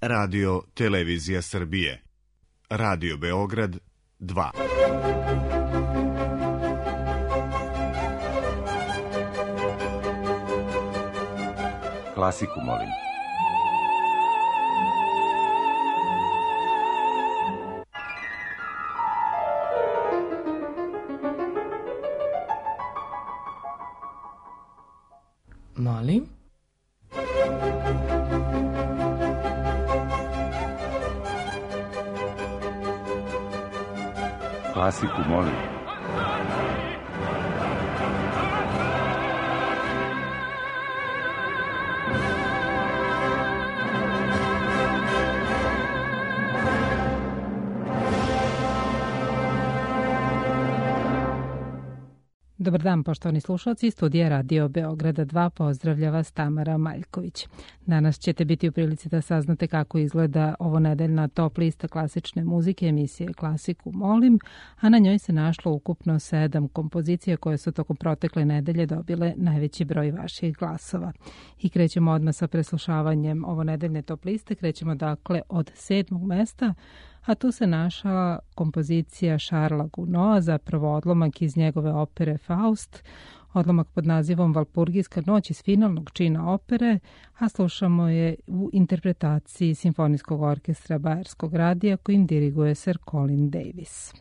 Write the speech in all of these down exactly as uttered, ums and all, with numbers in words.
Radio Televizija Srbije, Radio Beograd dva. Klasiku molim. Molim? Klasiku molim. Dobar dan, poštovani slušalci, studija Radio Beograda dva pozdravlja vas Tamara Maljković. Danas ćete biti u prilici da saznate kako izgleda ovo nedeljna top lista klasične muzike emisije Klasiku molim, a na njoj se našlo ukupno sedam kompozicija koje su tokom protekle nedelje dobile najveći broj vaših glasova. I krećemo odmah sa preslušavanjem ovo nedeljne top liste, krećemo dakle od sedmog mesta, a tu se našla kompozicija Šarla Gunoa, zapravo odlomak iz njegove opere Faust, odlomak pod nazivom Valpurgijska noć iz finalnog čina opere, a slušamo je u interpretaciji Simfonijskog orkestra Bajerskog radija kojim diriguje Sir Colin Davis.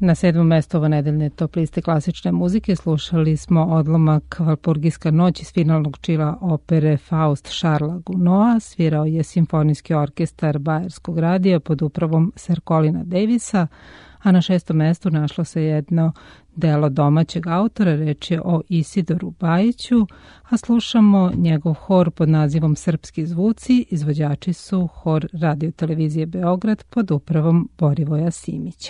Na sedmom mestu ove nedeljne top liste klasične muzike slušali smo odlomak Valpurgijska noć iz finalnog čila opere Faust Šarla Gounoa. Svirao je simfonijski orkestar Bajerskog radija pod upravom Sir Colina Davisa, a na šestom mestu našlo se jedno delo domaćeg autora, reč je o Isidoru Bajiću, a slušamo njegov hor pod nazivom Srpski zvuci. Izvođači su hor Radio televizije Beograd pod upravom Borivoja Simića.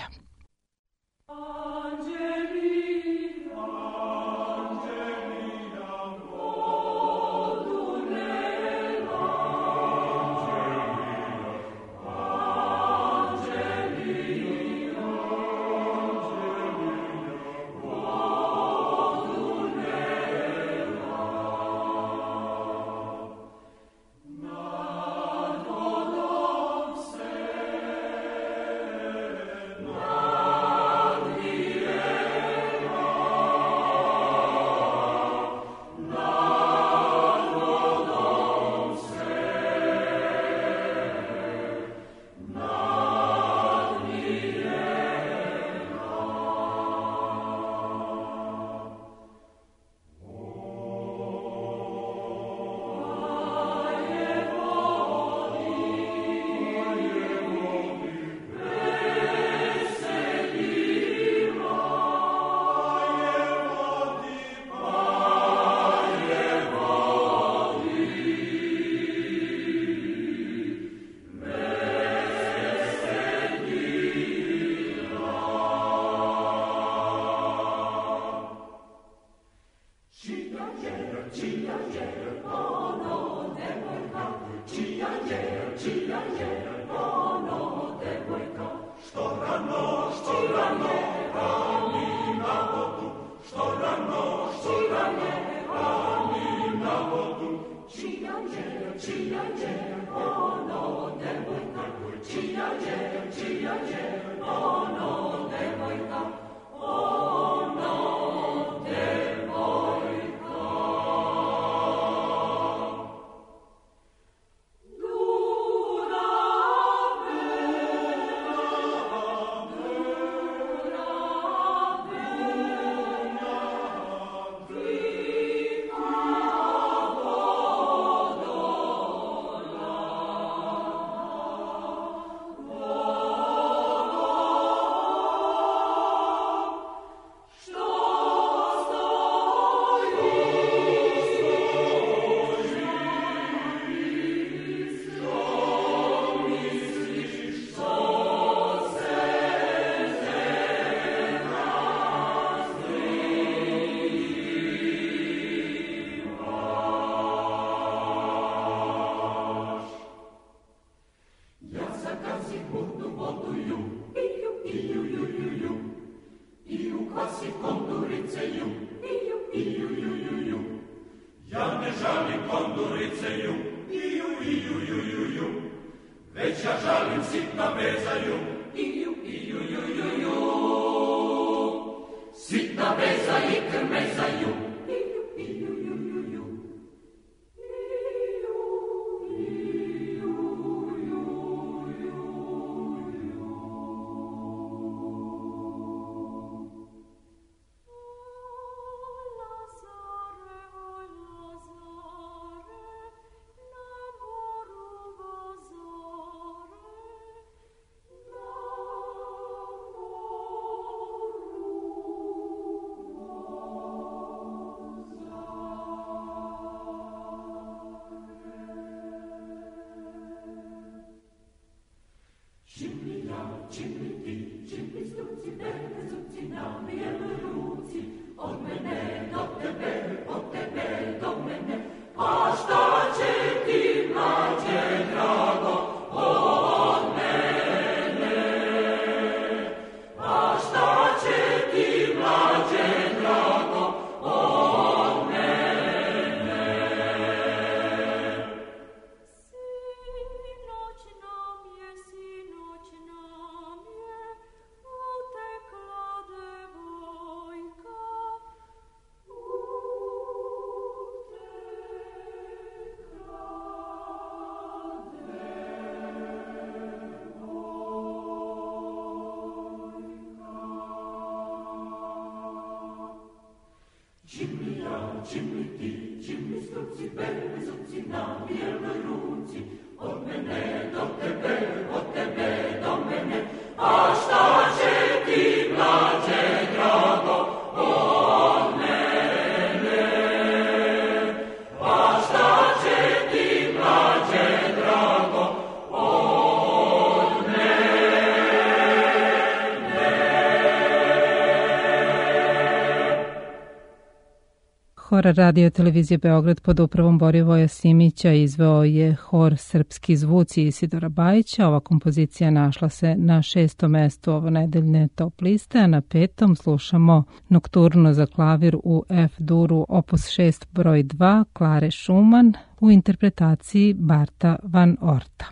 Hor radio televizije Beograd pod upravom Borivoja Simića izveo je hor Srpski zvuci Isidora Bajića. Ova kompozicija našla se na šestom mestu ovonedeljne top liste, a na petom slušamo Nokturno za klavir u F-duru opus šest broj dva Klare Schumann u interpretaciji Barta van Orta.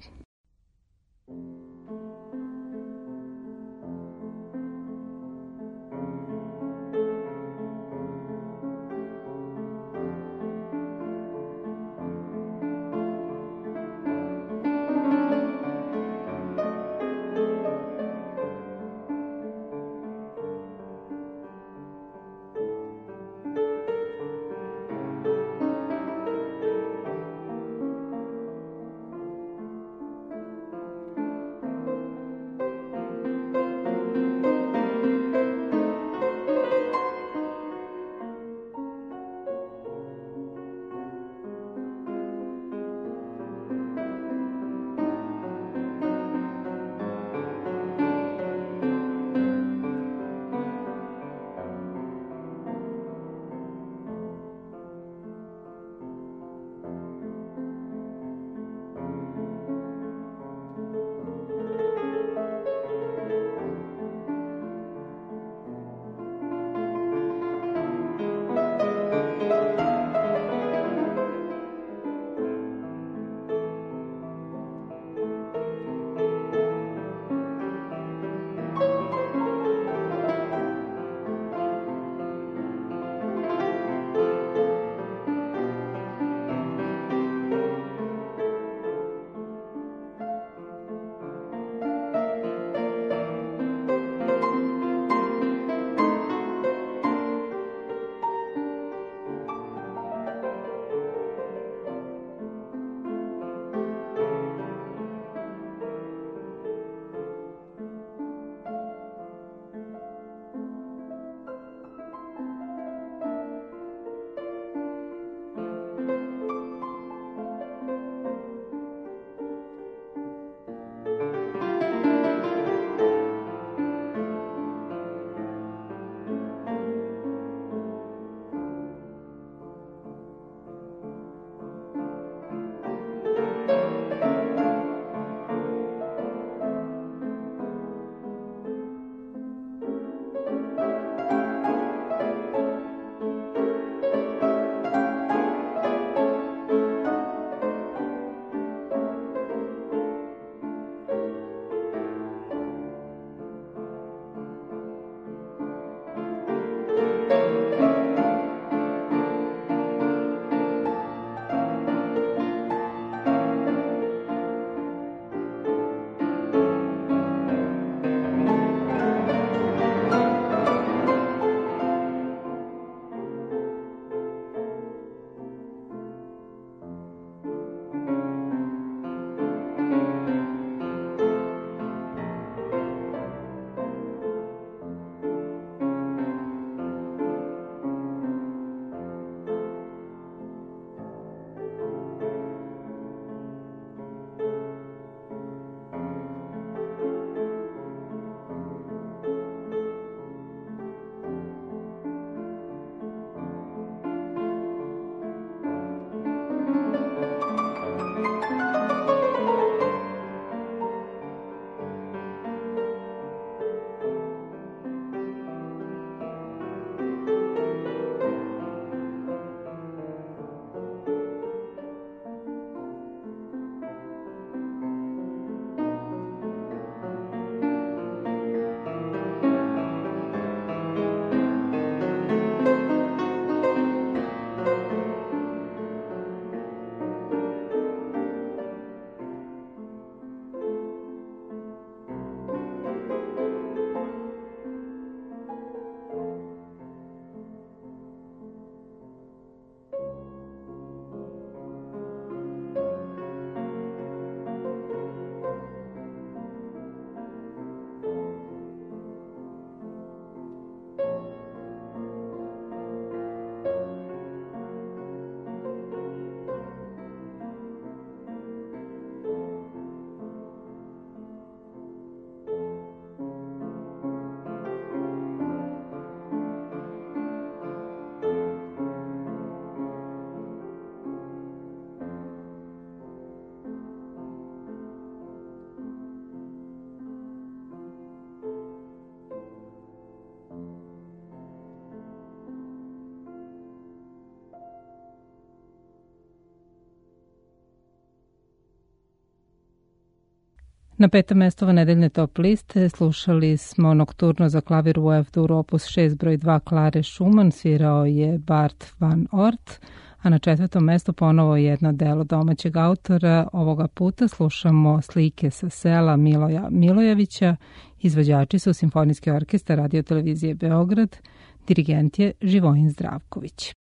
Na petom mestu ove nedeljne top liste slušali smo Nokturno za klavir u F-dur opus šest broj dva Klare Schumann, svirao je Bart van Ort, a na četvrtom mestu ponovo jedno delo domaćeg autora. Ovoga puta slušamo Slike sa sela Miloja Milojevića. Izvođači su Simfonijski orkestar Radio televizije Beograd, dirigent je Živojin Zdravković.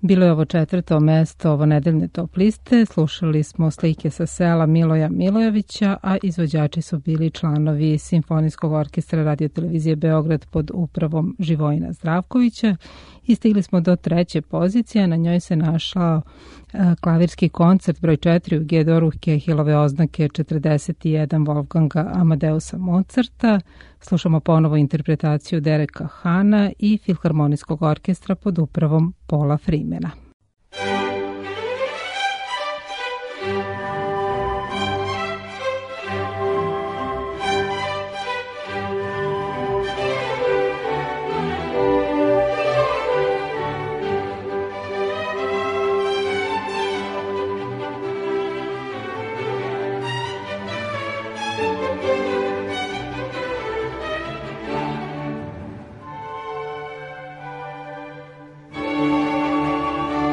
Bilo je ovo četvrto mesto ovo nedeljne top liste. Slušali smo slike sa sela Miloja Milojevića, a izvođači su bili članovi Simfonijskog orkestra Radio-televizije Beograd pod upravom Živojina Zdravkovića. I stigli smo do treće pozicije, na njoj se našao klavirski koncert broj četiri u G-doru Kehilove oznake četrdeset jedan Wolfganga Amadeusa Mozarta. Slušamo ponovo interpretaciju Dereka Hana i Filharmonijskog orkestra pod upravom Paula Freemana. Thank you.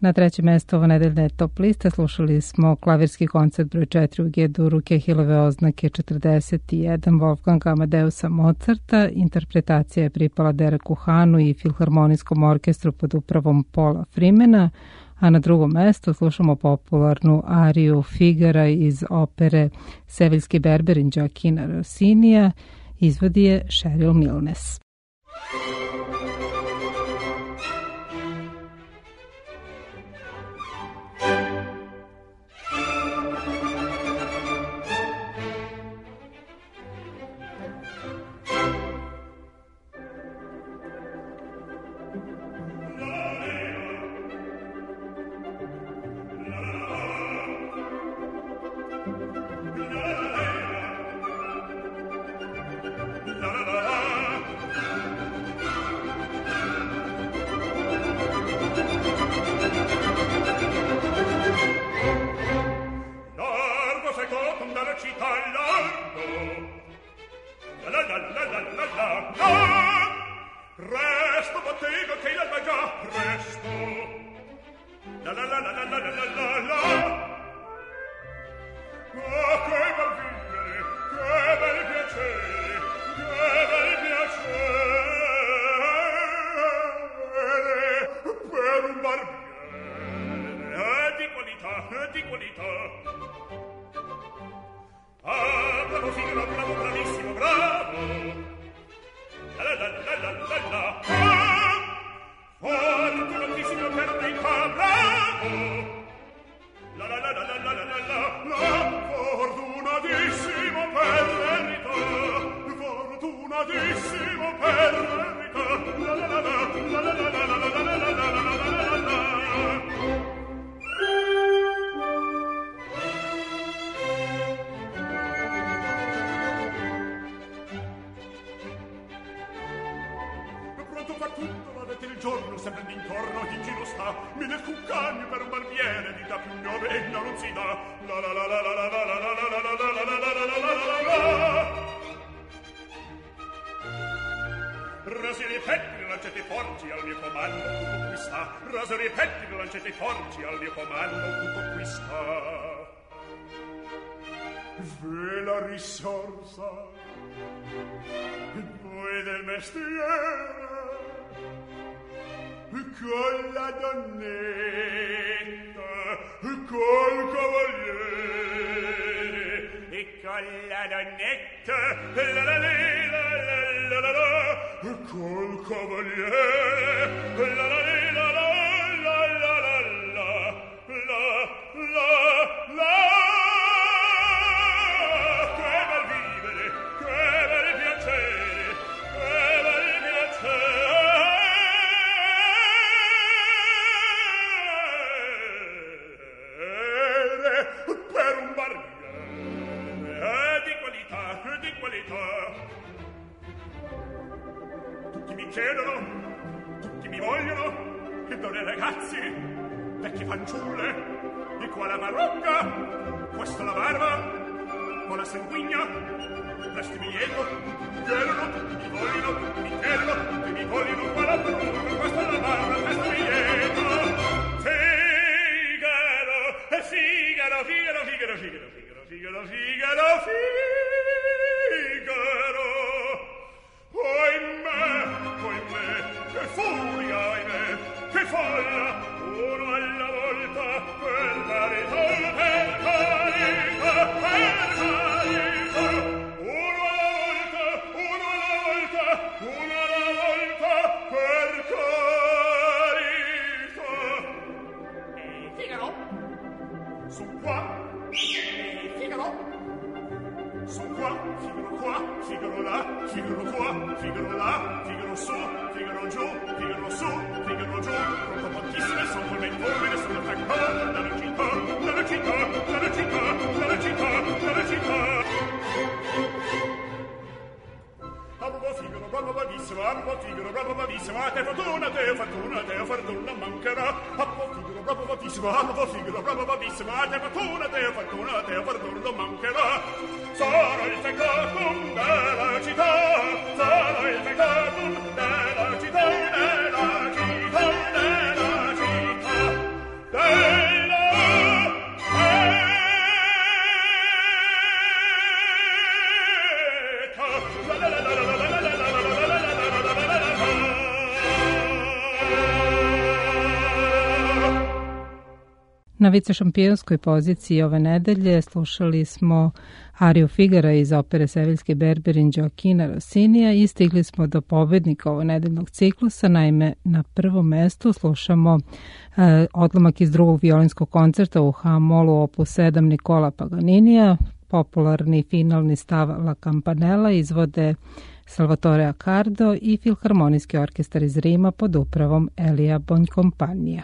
Na trećem mestu ovo nedeljne top liste slušali smo klavirski koncert broj četiri u G-duru Kehilove oznake četrdeset jedan Wolfganga Amadeusa Mozarta. Interpretacija je pripala Dereku Hanu i Filharmonijskom orkestru pod upravom Paula Freemana, a na drugom mestu slušamo popularnu ariju Figara iz opere Seviljski berberin Gioacchina Rossinija, izvodi je Cheryl Milnes. Con la donnetta, col cavaliere, e con la donnetta, la la la la la la la, col cavaliere, la la la la la la la la, la la la. Che bel vivere, che bel piacere, che bel piacere. Tutti mi chiedono, tutti mi vogliono, che donne ragazzi, vecchie fanciulle, di qua la marocca, questa la barba, con la sanguigna, presto mi chiedono, chiedono, mi vogliono, mi chiedono, tutti mi vogliono, qua la marocca, questa la barba, presto mi chiedono. Figaro, Figaro, Figaro, Figaro, Figaro, Figaro, Figaro, Figaro, Figaro. Oimè, oimè, che furia, oimè, che folla, uno alla volta, per carità, per carità, per carità, uno alla volta, uno alla volta, uno alla volta, per carità. E Figaro, su qua, e Figaro, su qua, Figaro qua, Figaro là, Figaro qua, Figaro là, Figaro su, Figaro giù, Figaro su, Figaro giù, pronto pochissime, son con le fulmine, sono fraccone, dalla città, dalla città, dalla città, dalla città, dalla città. Amo Figaro, bravo bravissimo, amo Figaro, bravo bravissimo, a te fortuna, te fortuna, te fortuna mancherà. Amo Figaro, bravo bravissimo, amo Figaro, bravo bravissimo, a te fortuna, te fortuna, te fortuna mancherà. Sarà il fecatum della città, sarà il fecatum della città, della città, della città. Na vicešampionskoj poziciji ove nedelje slušali smo ariju Figara iz opere Seviljski Berberin Gioachina Rossinija i stigli smo do pobednika ovog nedeljnog ciklusa. Naime, na prvom mestu slušamo e, odlomak iz drugog violinskog koncerta u H-molu opus sedam Nikola Paganinija. Popularni finalni stav La Campanella izvode Salvatore Accardo i Filharmonijski orkestar iz Rima pod upravom Elija Bonkompanija.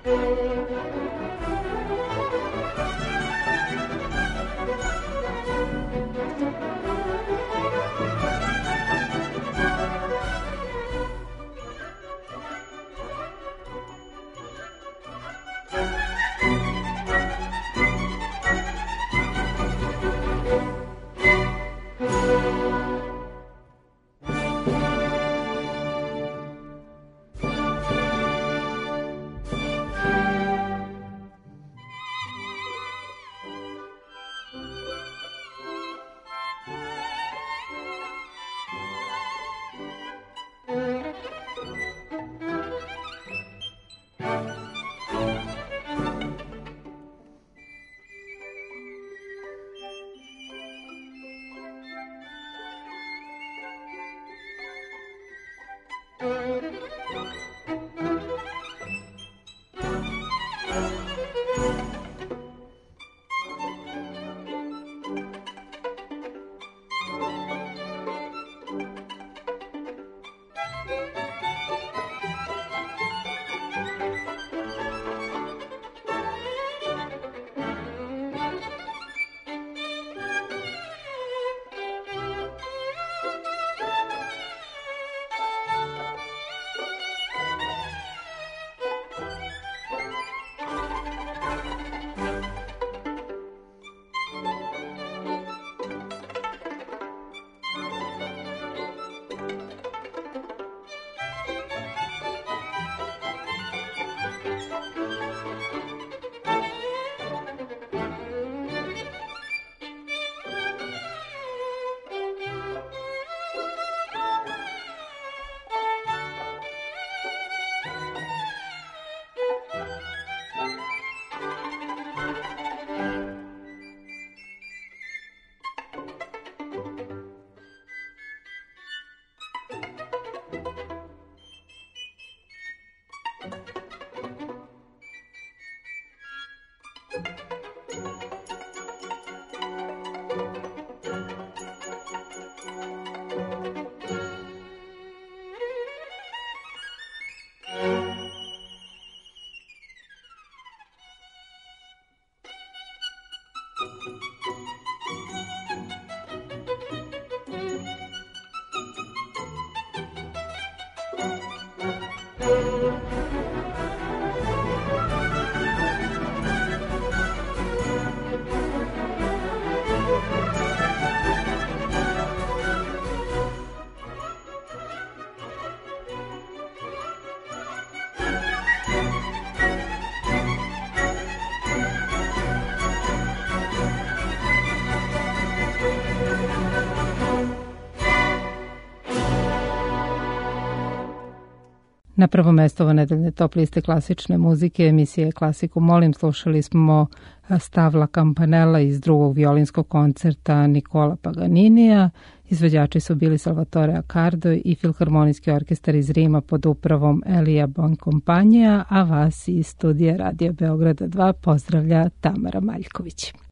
Na prvo mesto ove nedeljne top liste klasične muzike emisije Klasiku molim slušali smo Stavla Campanella iz drugog violinskog koncerta Nikola Paganinija. Izvođači su bili Salvatore Accardo i Filharmonijski orkestar iz Rima pod upravom Elija Bonkompanija, a vas iz studija Radio Beograda dva pozdravlja Tamara Maljković.